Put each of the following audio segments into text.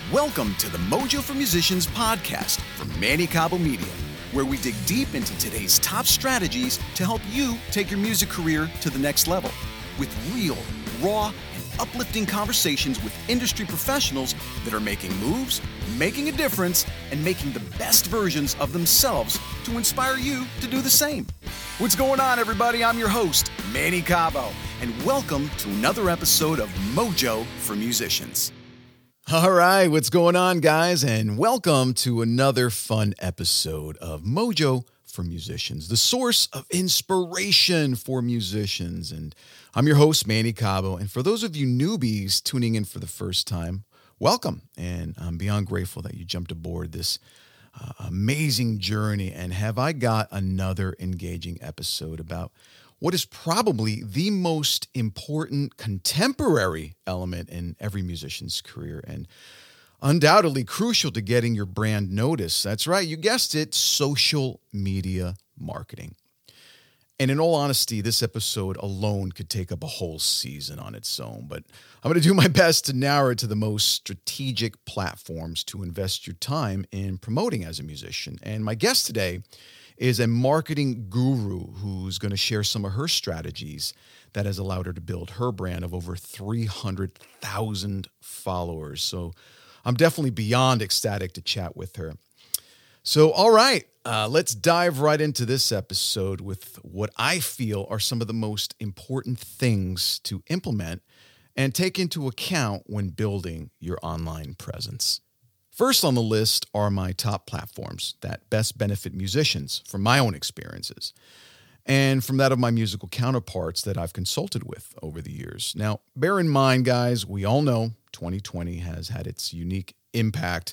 Welcome to the Mojo for Musicians podcast from Manny Cabo Media, where we dig deep into today's top strategies to help you take your music career to the next level with real, raw, and uplifting conversations with industry professionals that are making moves, making a difference, and making the best versions of themselves to inspire you to do the same. What's going on, everybody? I'm your host, Manny Cabo, and welcome to another episode of Mojo for Musicians. All right, what's going on, guys? And welcome to another fun episode of Mojo for Musicians, the source of inspiration for musicians. And I'm your host, Manny Cabo. And for those of you newbies tuning in for the first time, welcome. And I'm beyond grateful that you jumped aboard this amazing journey. And have I got another engaging episode about what is probably the most important contemporary element in every musician's career and undoubtedly crucial to getting your brand noticed. That's right, you guessed it, social media marketing. And in all honesty, this episode alone could take up a whole season on its own, but I'm going to do my best to narrow it to the most strategic platforms to invest your time in promoting as a musician. And my guest today is a marketing guru who's going to share some of her strategies that has allowed her to build her brand of over 300,000 followers. So I'm definitely beyond ecstatic to chat with her. So, all right, let's dive right into this episode with what I feel are some of the most important things to implement and take into account when building your online presence. First on the list are my top platforms that best benefit musicians from my own experiences and from that of my musical counterparts that I've consulted with over the years. Now, bear in mind, guys, we all know 2020 has had its unique impact,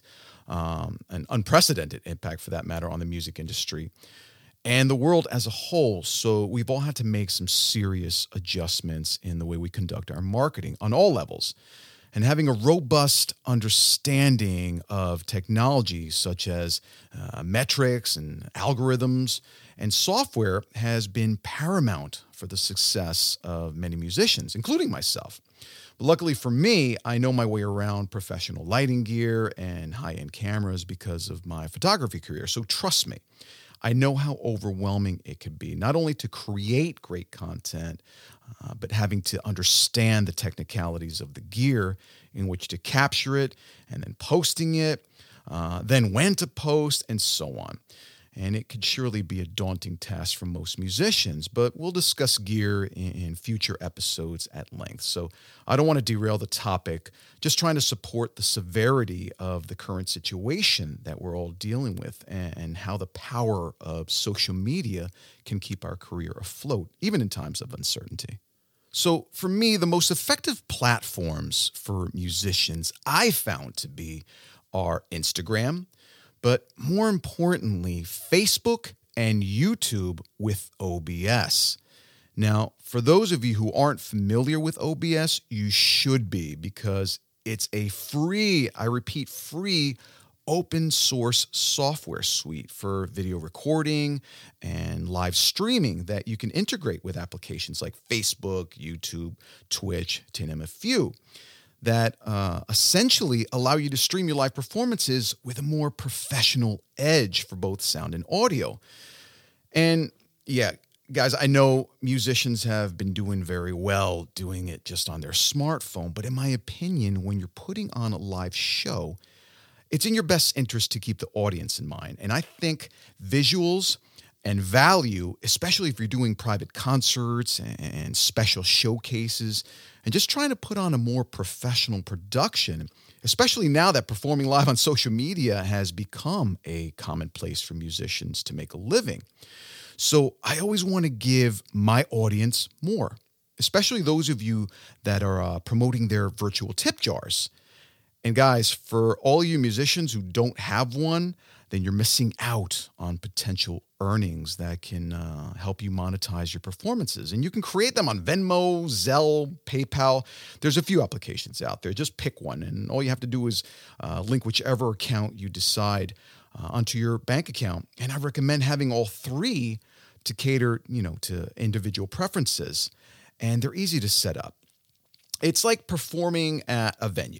an unprecedented impact for that matter, on the music industry and the world as a whole. So we've all had to make some serious adjustments in the way we conduct our marketing on all levels. And having a robust understanding of technology such as metrics and algorithms and software has been paramount for the success of many musicians, including myself. But luckily for me, I know my way around professional lighting gear and high-end cameras because of my photography career. So trust me, I know how overwhelming it could be, not only to create great content, but having to understand the technicalities of the gear in which to capture it and then posting it, then when to post, and so on. And it could surely be a daunting task for most musicians, but we'll discuss gear in future episodes at length. So I don't want to derail the topic, just trying to support the severity of the current situation that we're all dealing with and how the power of social media can keep our career afloat, even in times of uncertainty. So for me, the most effective platforms for musicians I found to be are Instagram, but more importantly, Facebook and YouTube with OBS. Now, for those of you who aren't familiar with OBS, you should be, because it's a free, I repeat, free open source software suite for video recording and live streaming that you can integrate with applications like Facebook, YouTube, Twitch, to name a few, that essentially allow you to stream your live performances with a more professional edge for both sound and audio. And yeah, guys, I know musicians have been doing very well doing it just on their smartphone, but in my opinion, when you're putting on a live show, it's in your best interest to keep the audience in mind. And I think visuals and value, especially if you're doing private concerts and special showcases and just trying to put on a more professional production, especially now that performing live on social media has become a commonplace for musicians to make a living. So I always want to give my audience more, especially those of you that are promoting their virtual tip jars. And guys, for all you musicians who don't have one, then you're missing out on potential earnings that can help you monetize your performances. And you can create them on Venmo, Zelle, PayPal. There's a few applications out there. Just pick one. And all you have to do is link whichever account you decide onto your bank account. And I recommend having all three to cater, to individual preferences. And they're easy to set up. It's like performing at a venue.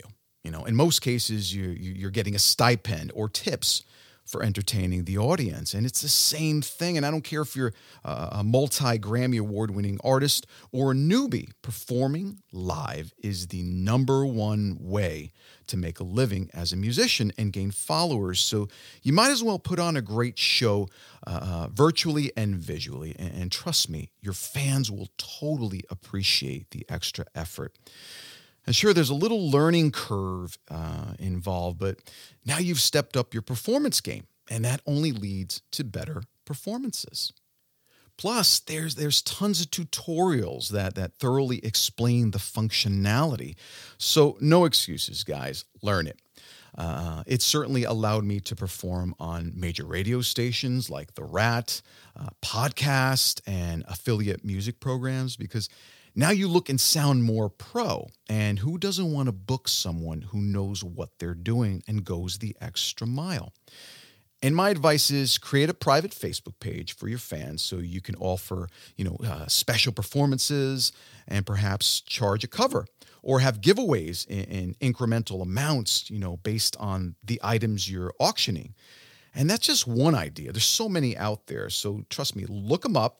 In most cases, you're getting a stipend or tips for entertaining the audience. And it's the same thing. And I don't care if you're a multi-Grammy award-winning artist or a newbie, performing live is the number one way to make a living as a musician and gain followers. So you might as well put on a great show virtually and visually. And trust me, your fans will totally appreciate the extra effort. And sure, there's a little learning curve involved, but now you've stepped up your performance game, and that only leads to better performances. Plus, there's tons of tutorials that thoroughly explain the functionality. So no excuses, guys. Learn it. It certainly allowed me to perform on major radio stations like The Rat, podcast, and affiliate music programs because now you look and sound more pro. And who doesn't want to book someone who knows what they're doing and goes the extra mile? And my advice is create a private Facebook page for your fans so you can offer, special performances and perhaps charge a cover or have giveaways in incremental amounts, based on the items you're auctioning. And that's just one idea. There's so many out there. So trust me, look them up.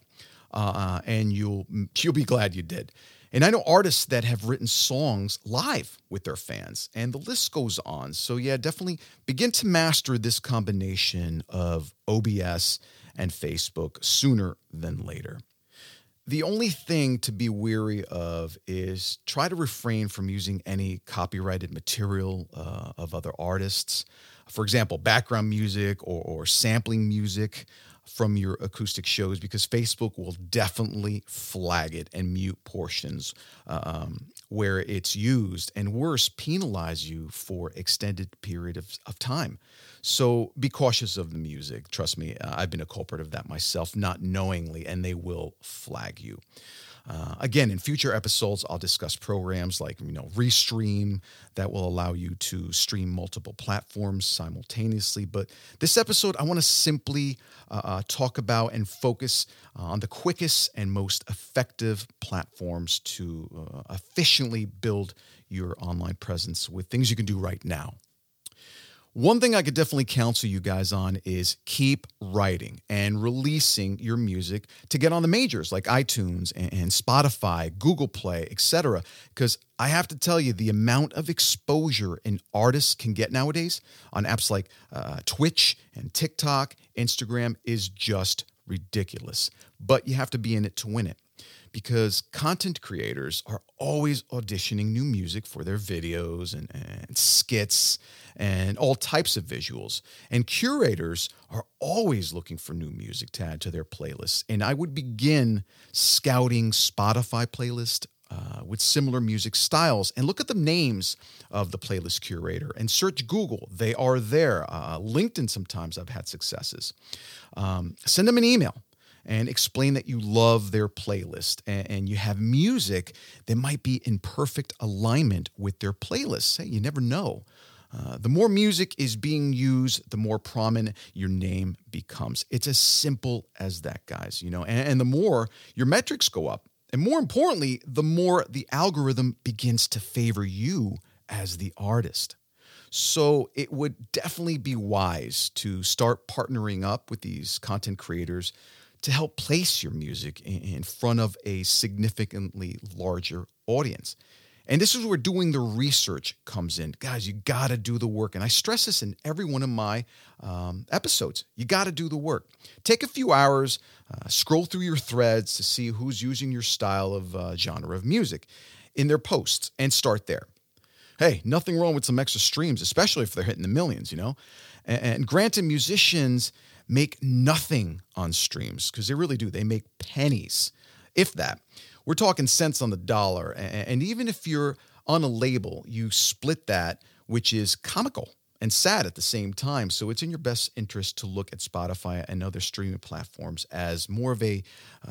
And you'll be glad you did. And I know artists that have written songs live with their fans, and the list goes on. So yeah, definitely begin to master this combination of OBS and Facebook sooner than later. The only thing to be wary of is try to refrain from using any copyrighted material of other artists. For example, background music or sampling music from your acoustic shows, because Facebook will definitely flag it and mute portions where it's used, and worse, penalize you for extended period of time. So be cautious of the music. Trust me, I've been a culprit of that myself, not knowingly, and they will flag you. Again, in future episodes, I'll discuss programs like, Restream that will allow you to stream multiple platforms simultaneously. But this episode, I want to simply talk about and focus on the quickest and most effective platforms to efficiently build your online presence with things you can do right now. One thing I could definitely counsel you guys on is keep writing and releasing your music to get on the majors like iTunes and Spotify, Google Play, etc. Because I have to tell you, the amount of exposure an artist can get nowadays on apps like Twitch and TikTok, Instagram is just ridiculous. But you have to be in it to win it, because content creators are always auditioning new music for their videos and skits and all types of visuals. And curators are always looking for new music to add to their playlists. And I would begin scouting Spotify playlist with similar music styles and look at the names of the playlist curator and search Google. They are there. LinkedIn, sometimes I've had successes. Send them an email and explain that you love their playlist and you have music that might be in perfect alignment with their playlists. Hey, you never know. The more music is being used, the more prominent your name becomes. It's as simple as that, guys. And the more your metrics go up, and more importantly, the more the algorithm begins to favor you as the artist. So it would definitely be wise to start partnering up with these content creators to help place your music in front of a significantly larger audience. And this is where doing the research comes in. Guys, you got to do the work. And I stress this in every one of my episodes. You got to do the work. Take a few hours, scroll through your threads to see who's using your style of genre of music in their posts and start there. Hey, nothing wrong with some extra streams, especially if they're hitting the millions, And granted, musicians make nothing on streams because they really do. They make pennies, if that. We're talking cents on the dollar. And even if you're on a label, you split that, which is comical and sad at the same time. So it's in your best interest to look at Spotify and other streaming platforms as more of a,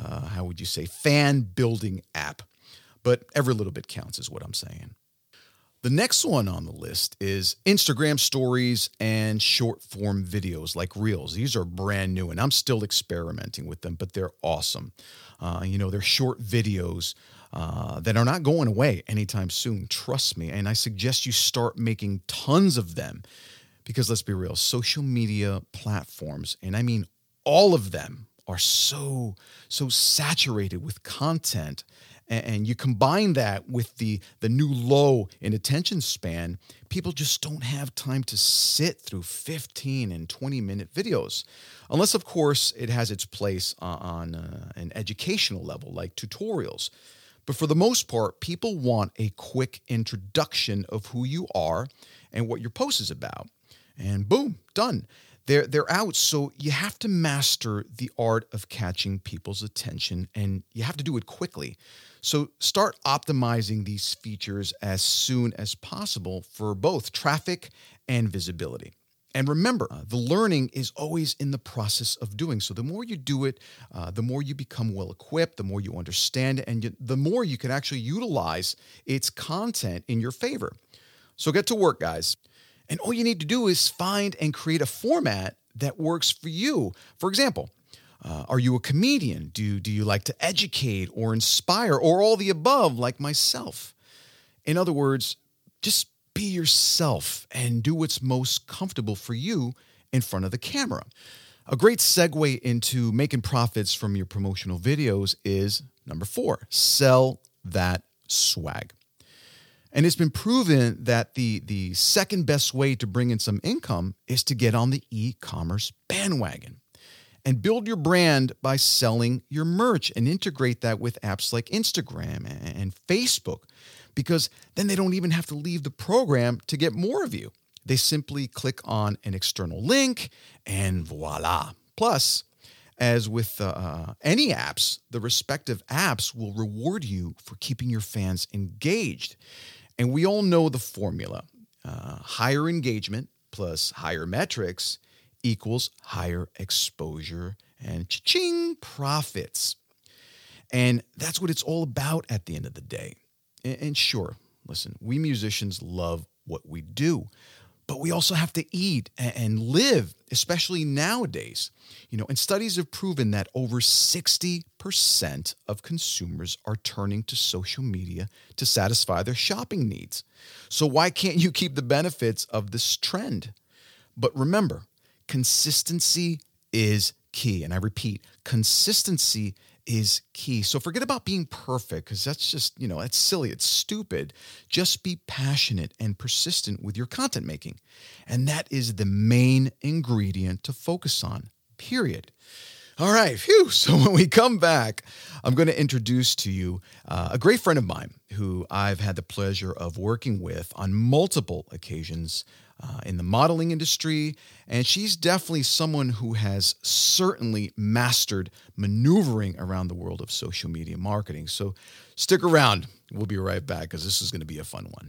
fan building app. But every little bit counts is what I'm saying. The next one on the list is Instagram stories and short form videos like Reels. These are brand new and I'm still experimenting with them, but they're awesome. They're short videos that are not going away anytime soon. Trust me. And I suggest you start making tons of them because let's be real, social media platforms, and I mean all of them, are so saturated with content. And you combine that with the new low in attention span, people just don't have time to sit through 15 and 20-minute videos. Unless, of course, it has its place on an educational level, like tutorials. But for the most part, people want a quick introduction of who you are and what your post is about. And boom, done. They're out, so you have to master the art of catching people's attention, and you have to do it quickly. So start optimizing these features as soon as possible for both traffic and visibility. And remember, the learning is always in the process of doing. So the more you do it, the more you become well-equipped, the more you understand, and the more you can actually utilize its content in your favor. So get to work, guys. And all you need to do is find and create a format that works for you. For example, are you a comedian? Do you like to educate or inspire or all the above like myself? In other words, just be yourself and do what's most comfortable for you in front of the camera. A great segue into making profits from your promotional videos is number 4, sell that swag. And it's been proven that the second best way to bring in some income is to get on the e-commerce bandwagon and build your brand by selling your merch and integrate that with apps like Instagram and Facebook, because then they don't even have to leave the program to get more of you. They simply click on an external link and voila. Plus, as with any apps, the respective apps will reward you for keeping your fans engaged. And we all know the formula. Higher engagement plus higher metrics equals higher exposure and cha-ching profits. And that's what it's all about at the end of the day. And sure, listen, we musicians love what we do, but we also have to eat and live, especially nowadays. And studies have proven that over 60% of consumers are turning to social media to satisfy their shopping needs. So why can't you keep the benefits of this trend? But remember, consistency is key. And I repeat, consistency is key. So forget about being perfect, because that's just, that's silly. It's stupid. Just be passionate and persistent with your content making. And that is the main ingredient to focus on, period. All right. Phew. So when we come back, I'm going to introduce to you a great friend of mine who I've had the pleasure of working with on multiple occasions in the modeling industry. And she's definitely someone who has certainly mastered maneuvering around the world of social media marketing. So stick around. We'll be right back because this is going to be a fun one.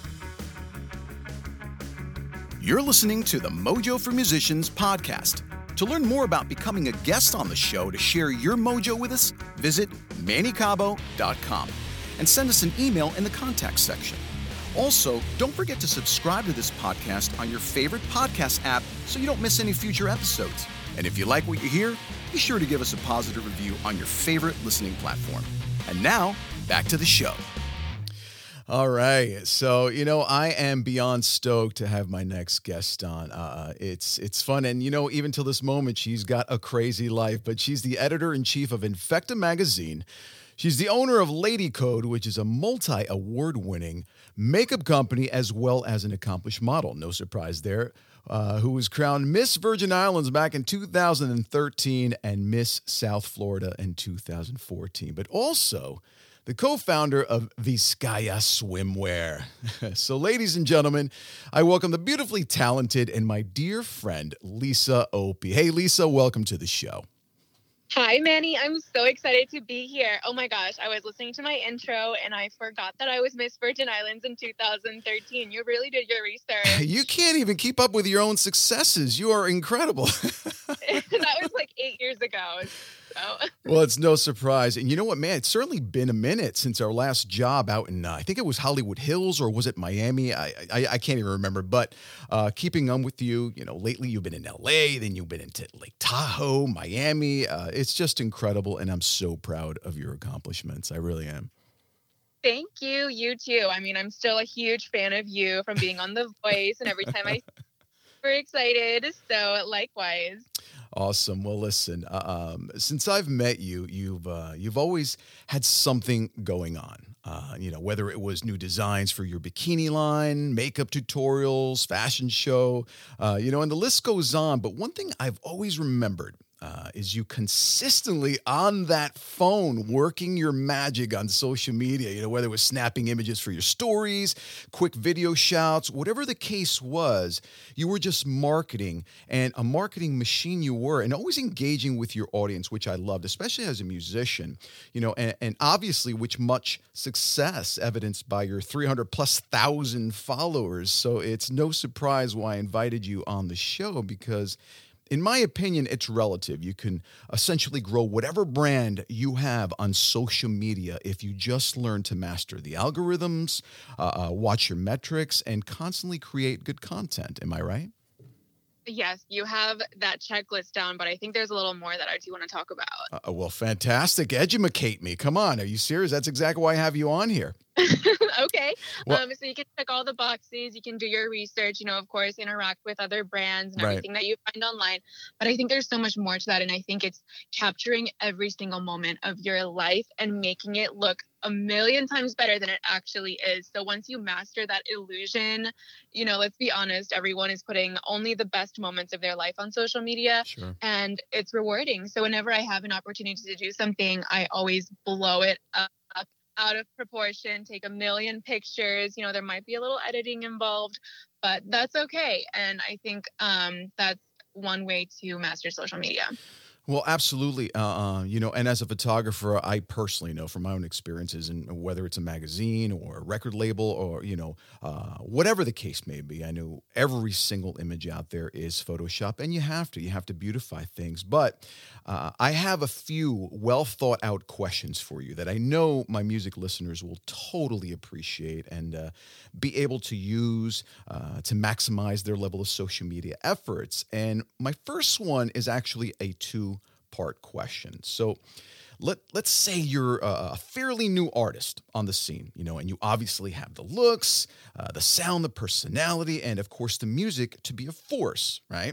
You're listening to the Mojo for Musicians podcast. To learn more about becoming a guest on the show to share your mojo with us, visit mannycabo.com and send us an email in the contact section. Also, don't forget to subscribe to this podcast on your favorite podcast app so you don't miss any future episodes. And if you like what you hear, be sure to give us a positive review on your favorite listening platform. And now, back to the show. All right. So, I am beyond stoked to have my next guest on. It's fun. And, even till this moment, she's got a crazy life, but she's the editor-in-chief of Infecta Magazine. She's the owner of Lady Code, which is a multi-award-winning makeup company as well as an accomplished model. No surprise there. Who was crowned Miss Virgin Islands back in 2013 and Miss South Florida in 2014. But also the co-founder of Vizcaya Swimwear. So, ladies and gentlemen, I welcome the beautifully talented and my dear friend, Lisa Opie. Hey, Lisa, welcome to the show. Hi, Manny. I'm so excited to be here. Oh my gosh, I was listening to my intro and I forgot that I was Miss Virgin Islands in 2013. You really did your research. You can't even keep up with your own successes. You are incredible. That was like 8 years ago. So. Well, it's no surprise. And you know what, man? It's certainly been a minute since our last job out in, I think it was Hollywood Hills, or was it Miami? I can't even remember. But keeping on with you, lately you've been in LA, then you've been into Lake Tahoe, Miami. It's just incredible. And I'm so proud of your accomplishments. I really am. Thank you. You too. I mean, I'm still a huge fan of you from being on The Voice, and every time I super excited. So likewise. Awesome. Well, listen, since I've met you, you've always had something going on. Whether it was new designs for your bikini line, makeup tutorials, fashion show, and the list goes on. But one thing I've always remembered is you consistently on that phone working your magic on social media, whether it was snapping images for your stories, quick video shouts, whatever the case was, you were just marketing and a marketing machine you were, and always engaging with your audience, which I loved, especially as a musician, and obviously which much success evidenced by your 300,000+ followers. So it's no surprise why I invited you on the show, because in my opinion, it's relative. You can essentially grow whatever brand you have on social media if you just learn to master the algorithms, watch your metrics, and constantly create good content. Am I right? Yes, you have that checklist down, but I think there's a little more that I do want to talk about. Well, fantastic. Educate me. Come on. Are you serious? That's exactly why I have you on here. Okay. Well, So you can check all the boxes. You can do your research, of course, interact with other brands and right. everything that you find online. But I think there's so much more to that. And I think it's capturing every single moment of your life and making it look a million times better than it actually is. So once you master that illusion, let's be honest, everyone is putting only the best moments of their life on social media. Sure. And it's rewarding. So whenever I have an opportunity to do something, I always blow it up out of proportion, take a million pictures. There might be a little editing involved, but that's okay. And I think that's one way to master social media. Well, absolutely. And as a photographer, I personally know from my own experiences, and whether it's a magazine or a record label or, whatever the case may be, I know every single image out there is Photoshop, and you have to beautify things. But I have a few well thought out questions for you that I know my music listeners will totally appreciate and be able to use to maximize their level of social media efforts. And my first one is actually a two-part question. So let's say you're a fairly new artist on the scene, and you obviously have the looks, the sound, the personality, and of course the music to be a force, right?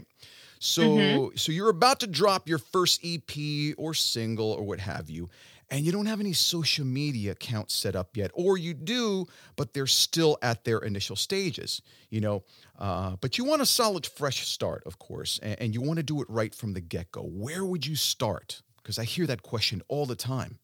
So you're about to drop your first EP or single or what have you, and you don't have any social media accounts set up yet, or you do, but they're still at their initial stages, but you want a solid, fresh start, of course, and you want to do it right from the get-go. Where would you start? Because I hear that question all the time.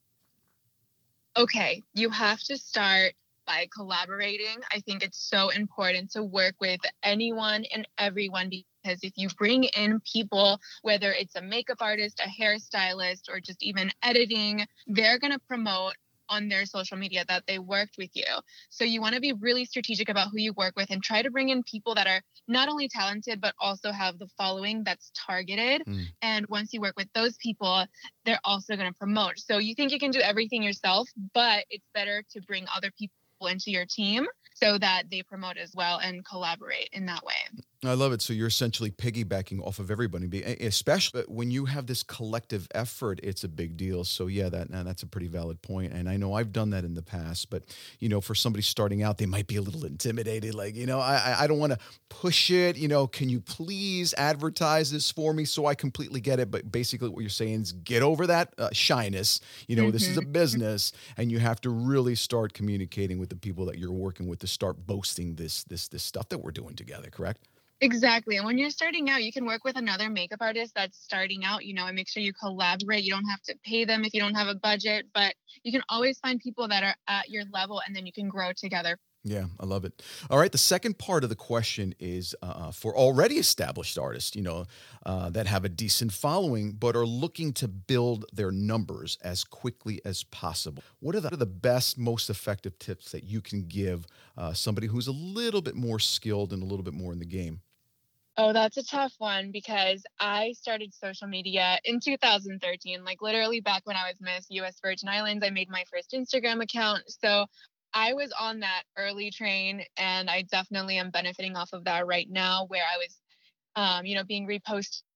Okay, you have to start by collaborating. I think it's so important to work with anyone and everyone, because if you bring in people, whether it's a makeup artist, a hairstylist, or just even editing, they're going to promote on their social media that they worked with you. So you want to be really strategic about who you work with and try to bring in people that are not only talented, but also have the following that's targeted. And once you work with those people, they're also going to promote. So you think you can do everything yourself, but it's better to bring other people into your team so that they promote as well and collaborate in that way. I love it. So you're essentially piggybacking off of everybody, especially when you have this collective effort. It's a big deal. So yeah, that's a pretty valid point. And I know I've done that in the past, but for somebody starting out, they might be a little intimidated. Like, I don't want to push it. Can you please advertise this for me? So I completely get it. But basically what you're saying is get over that shyness. This is a business, and you have to really start communicating with the people that you're working with to start boasting this stuff that we're doing together. Correct? Exactly. And when you're starting out, you can work with another makeup artist that's starting out, and make sure you collaborate. You don't have to pay them if you don't have a budget, but you can always find people that are at your level, and then you can grow together. Yeah, I love it. All right. The second part of the question is for already established artists, that have a decent following, but are looking to build their numbers as quickly as possible. What are the best, most effective tips that you can give somebody who's a little bit more skilled and a little bit more in the game? Oh, that's a tough one, because I started social media in 2013, like literally back when I was Miss US Virgin Islands. I made my first Instagram account. So I was on that early train, and I definitely am benefiting off of that right now, where I was, being reposted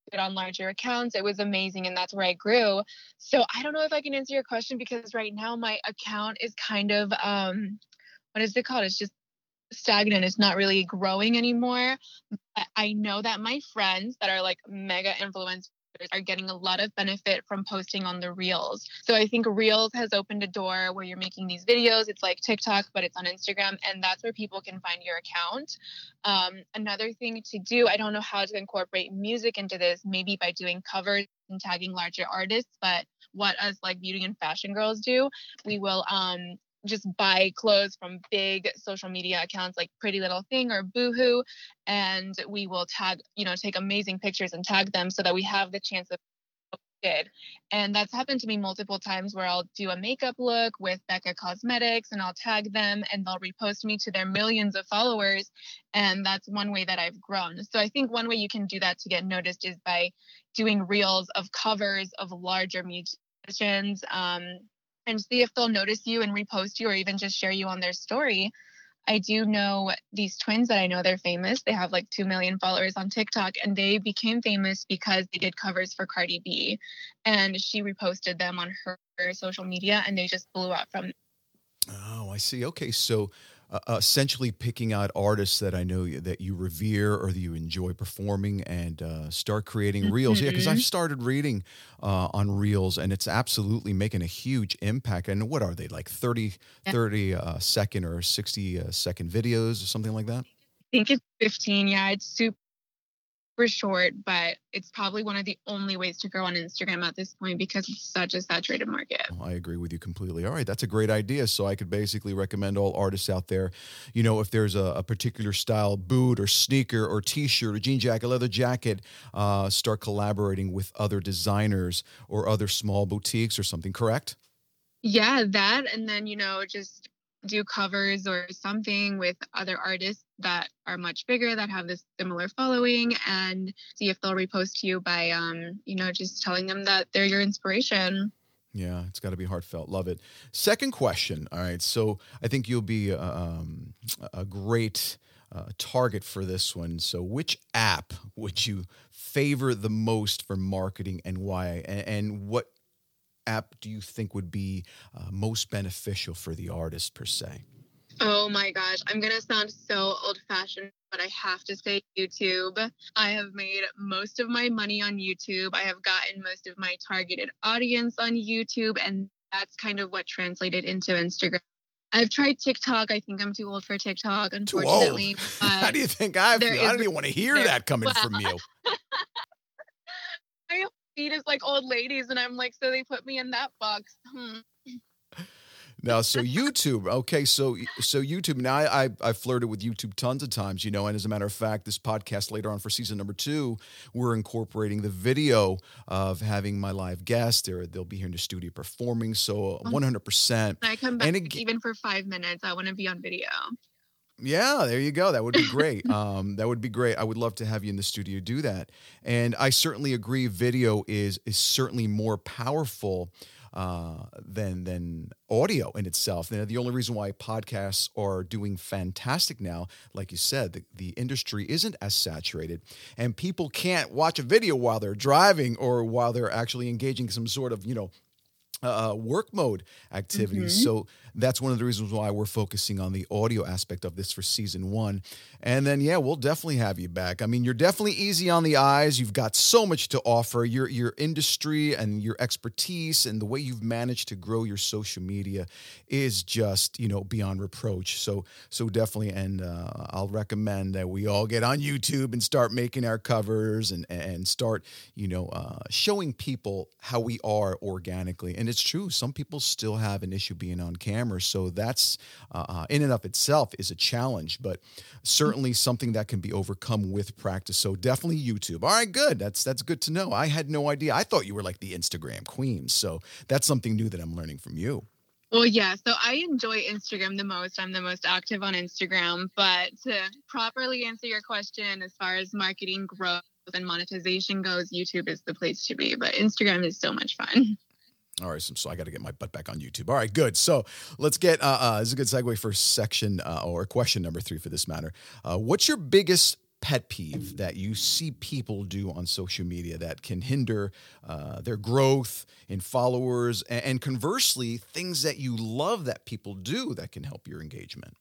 posted on larger accounts. It was amazing, and that's where I grew. So I don't know if I can answer your question because right now my account is kind of what is it called? It's just stagnant. It's not really growing anymore. But I know that my friends that are like mega influencers are getting a lot of benefit from posting on the Reels. So I think Reels has opened a door where you're making these videos. It's like TikTok, but it's on Instagram, and that's where people can find your account. Another thing to do, I don't know how to incorporate music into this, maybe by doing covers and tagging larger artists, but what us like beauty and fashion girls do, we will just buy clothes from big social media accounts like Pretty Little Thing or Boohoo, and we will tag, take amazing pictures and tag them so that we have the chance of did. And that's happened to me multiple times where I'll do a makeup look with Becca Cosmetics and I'll tag them and they'll repost me to their millions of followers. And that's one way that I've grown. So I think one way you can do that to get noticed is by doing reels of covers of larger musicians, and see if they'll notice you and repost you or even just share you on their story. I do know these twins that I know they're famous. They have like 2 million followers on TikTok, and they became famous because they did covers for Cardi B, and she reposted them on her social media, and they just blew up from. Oh, I see. Okay, so essentially picking out artists that I know that you revere or that you enjoy performing and start creating reels. Yeah, because I've started reading on reels, and it's absolutely making a huge impact. And what are they, like 30 second or 60-second videos or something like that? I think it's 15. Yeah, it's super short, but it's probably one of the only ways to grow on Instagram at this point because it's such a saturated market. I agree with you completely. All right, that's a great idea. So I could basically recommend all artists out there, if there's a particular style boot or sneaker or t-shirt or jean jacket, leather jacket, start collaborating with other designers or other small boutiques or something, correct? Yeah, that, and then, just do covers or something with other artists that are much bigger that have this similar following, and see if they'll repost you by just telling them that they're your inspiration. Yeah, it's got to be heartfelt. Love it. Second question. All right, so I think you'll be a great target for this one. So which app would you favor the most for marketing and why, and what app do you think would be most beneficial for the artist per se? Oh my gosh, I'm going to sound so old-fashioned, but I have to say YouTube. I have made most of my money on YouTube. I have gotten most of my targeted audience on YouTube, and that's kind of what translated into Instagram. I've tried TikTok. I think I'm too old for TikTok, unfortunately. Too old? How do you think I feel? I don't even want to hear that coming from you. I feed is like old ladies, and I'm like, so they put me in that box. Now, so YouTube, okay, so YouTube. Now, I flirted with YouTube tons of times, and as a matter of fact, this podcast later on for season number 2, we're incorporating the video of having my live guests. They'll be here in the studio performing, so 100%. I come back even for 5 minutes. I want to be on video. Yeah, there you go. That would be great. That would be great. I would love to have you in the studio do that. And I certainly agree. Video is certainly more powerful than audio in itself. Now, the only reason why podcasts are doing fantastic now, like you said, the industry isn't as saturated, and people can't watch a video while they're driving or while they're actually engaging some sort of work mode activities. So that's one of the reasons why we're focusing on the audio aspect of this for season 1. And then, we'll definitely have you back. I mean, you're definitely easy on the eyes. You've got so much to offer. Your industry and your expertise and the way you've managed to grow your social media is just, beyond reproach. So definitely. And I'll recommend that we all get on YouTube and start making our covers and start, showing people how we are organically. And it's true. Some people still have an issue being on camera. So that's in and of itself is a challenge, but certainly something that can be overcome with practice. So definitely YouTube. All right, good. That's good to know. I had no idea. I thought you were like the Instagram queen. So that's something new that I'm learning from you. Well, yeah. So I enjoy Instagram the most. I'm the most active on Instagram. But to properly answer your question, as far as marketing growth and monetization goes, YouTube is the place to be. But Instagram is so much fun. All right, so I got to get my butt back on YouTube. All right, good. So let's get, this is a good segue for section or question number 3 for this matter. What's your biggest pet peeve that you see people do on social media that can hinder their growth in followers, and conversely, things that you love that people do that can help your engagement?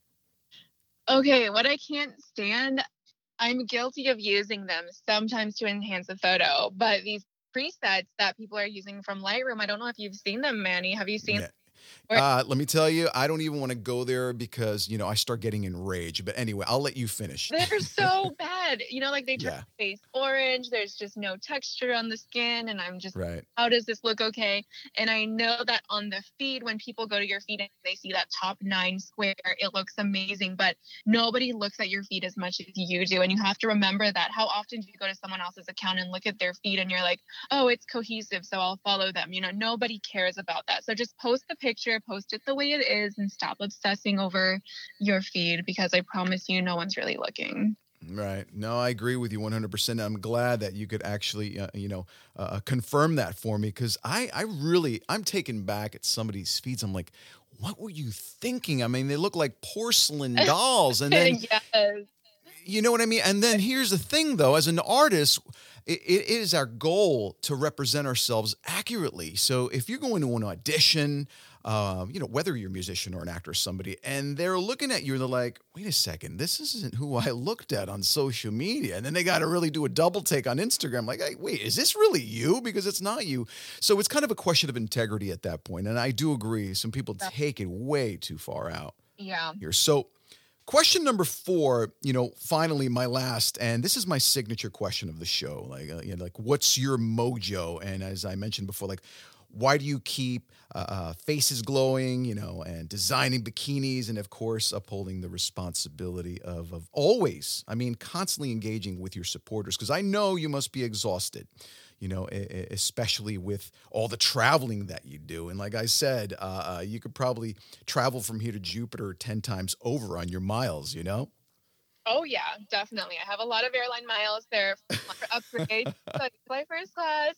Okay, what I can't stand, I'm guilty of using them sometimes to enhance a photo, but these presets that people are using from Lightroom, I don't know if you've seen them, Manny. Have you seen? Yeah. Or Let me tell you, I don't even want to go there because, I start getting enraged. But anyway, I'll let you finish. they're so bad. Like they turn Yeah, the face orange. There's just no texture on the skin. And I'm just, right. how does this look okay? And I know that on the feed, when people go to your feed and they see that top 9 square, it looks amazing. But nobody looks at your feed as much as you do. And you have to remember that. How often do you go to someone else's account and look at their feed and you're like, oh, it's cohesive, so I'll follow them? Nobody cares about that. So just post the picture, post it the way it is, and stop obsessing over your feed, because I promise you, no one's really looking. Right. No, I agree with you 100%. I'm glad that you could actually, confirm that for me, because I'm taken back at some of these feeds. I'm like, what were you thinking? I mean, they look like porcelain dolls. And then, Yes. you know what I mean? And then here's the thing, though, as an artist, it is our goal to represent ourselves accurately. So if you're going to an audition, whether you're a musician or an actor or somebody, and they're looking at you and they're like, wait a second, this isn't who I looked at on social media. And then they got to really do a double take on Instagram. Like, hey, wait, is this really you? Because it's not you. So it's kind of a question of integrity at that point. And I do agree. Some people take it way too far out. Yeah. Here. So question number 4, finally my last, and this is my signature question of the show. Like, what's your mojo? And as I mentioned before, like, why do you keep faces glowing, and designing bikinis, and of course, upholding the responsibility of always, constantly engaging with your supporters? Because I know you must be exhausted, especially with all the traveling that you do. And like I said, you could probably travel from here to Jupiter 10 times over on your miles, Oh yeah, definitely. I have a lot of airline miles. They're upgrades, like fly first class.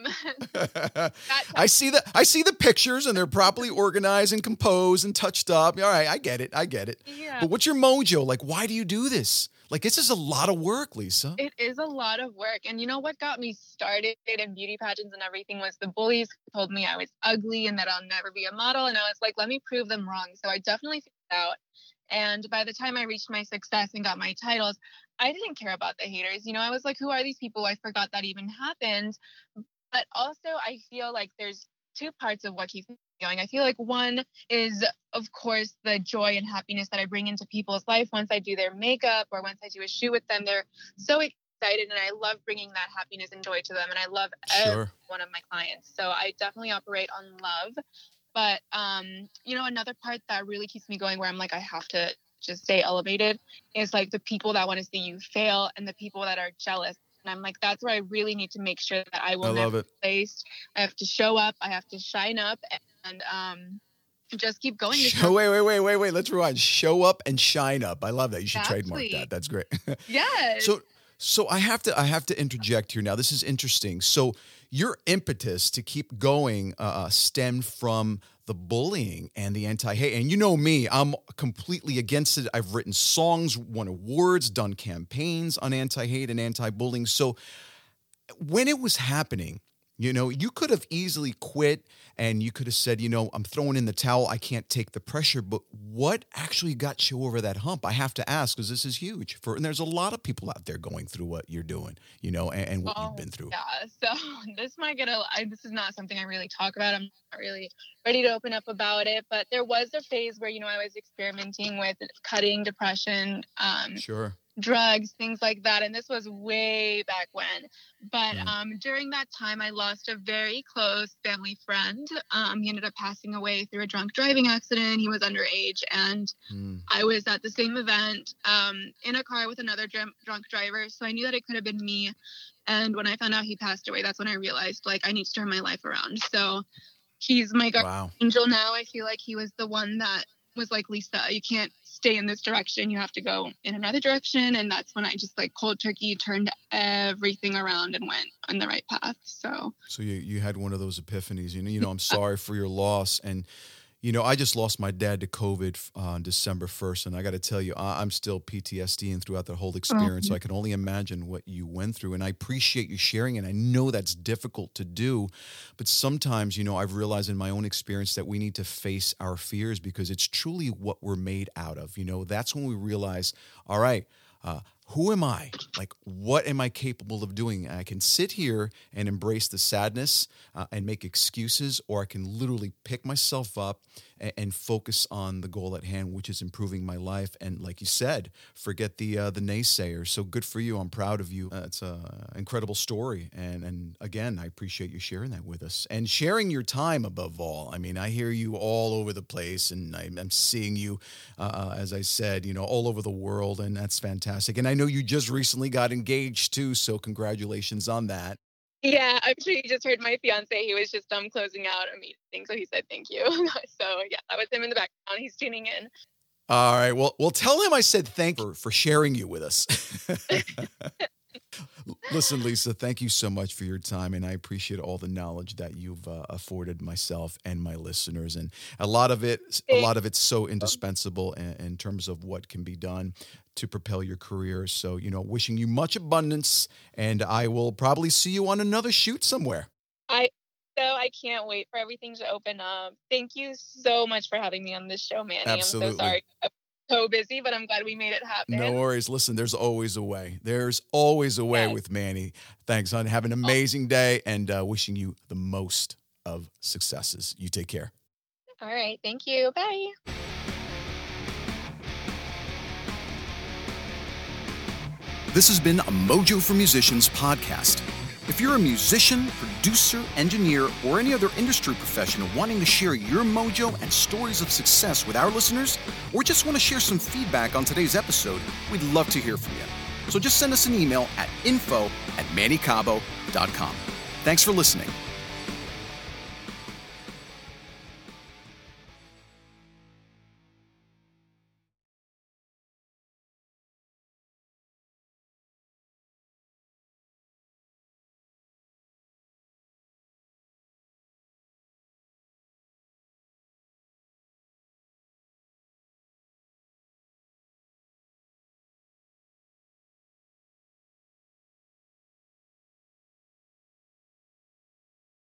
I see the pictures, and they're properly organized and composed and touched up. All right, I get it. Yeah. But what's your mojo? Like, why do you do this? Like, this is a lot of work, Lisa. It is a lot of work. And what got me started in beauty pageants and everything was the bullies who told me I was ugly and that I'll never be a model. And I was like, let me prove them wrong. So I definitely figured it out. And by the time I reached my success and got my titles, I didn't care about the haters. I was like, who are these people? I forgot that even happened. But also, I feel like there's 2 parts of what keeps me going. I feel like one is, of course, the joy and happiness that I bring into people's life once I do their makeup or once I do a shoot with them. They're so excited, and I love bringing that happiness and joy to them. And I love every one of my clients. So I definitely operate on love. But, another part that really keeps me going, where I'm like, I have to just stay elevated, is like the people that want to see you fail and the people that are jealous. And I'm like, that's where I really need to make sure that I will never be placed. I have to show up. I have to shine up and just keep going. Wait. Let's rewind. Show up and shine up. I love that. You should trademark that. That's great. Yes. So I have to interject here now. This is interesting. So your impetus to keep going stemmed from the bullying and the anti-hate. And you know me, I'm completely against it. I've written songs, won awards, done campaigns on anti-hate and anti-bullying. So when it was happening, you could have easily quit and you could have said, I'm throwing in the towel. I can't take the pressure. But what actually got you over that hump? I have to ask, because this is huge. And there's a lot of people out there going through what you're doing, and what you've been through. Yeah. So this this is not something I really talk about. I'm not really ready to open up about it. But there was a phase where, I was experimenting with cutting, depression. Sure. Drugs, things like that. And this was way back when. But during that time, I lost a very close family friend. He ended up passing away through a drunk driving accident. He was underage. And I was at the same event in a car with another drunk driver. So I knew that it could have been me. And when I found out he passed away, that's when I realized, like, I need to turn my life around. So he's my guardian angel now. I feel like he was the one that was like, Lisa, you can't stay in this direction. You have to go in another direction. And that's when I just cold turkey turned everything around and went on the right path. So you had one of those epiphanies, I'm sorry for your loss. And, I just lost my dad to COVID on December 1st, and I got to tell you, I'm still PTSDing throughout that whole experience, so I can only imagine what you went through, and I appreciate you sharing it. I know that's difficult to do, but sometimes, I've realized in my own experience that we need to face our fears because it's truly what we're made out of. That's when we realize, all right, who am I? Like, what am I capable of doing? I can sit here and embrace the sadness and make excuses, or I can literally pick myself up and focus on the goal at hand, which is improving my life. And like you said, forget the naysayers. So good for you. I'm proud of you. It's an incredible story. And again, I appreciate you sharing that with us and sharing your time above all. I mean, I hear you all over the place, and I'm seeing you, as I said, all over the world, and that's fantastic. And I know you just recently got engaged too, so congratulations on that. Yeah, I'm sure you just heard my fiance. He was just closing out a meeting, so he said thank you. So yeah, that was him in the background. He's tuning in. All right, well, tell him I said thank you for sharing you with us. Listen, Lisa, thank you so much for your time, and I appreciate all the knowledge that you've afforded myself and my listeners. And a lot of it's so indispensable in terms of what can be done to propel your career. So, wishing you much abundance, and I will probably see you on another shoot somewhere. I can't wait for everything to open up. Thank you so much for having me on this show, Manny. Absolutely. I'm so sorry. I'm so busy, but I'm glad we made it happen. No worries. Listen, there's always a way. There's always a way with Manny. Thanks, hon. Have an amazing day, and wishing you the most of successes. You take care. All right. Thank you. Bye. This has been a Mojo for Musicians podcast. If you're a musician, producer, engineer, or any other industry professional wanting to share your mojo and stories of success with our listeners, or just want to share some feedback on today's episode, we'd love to hear from you. So just send us an email at info@mannycabo.com. Thanks for listening.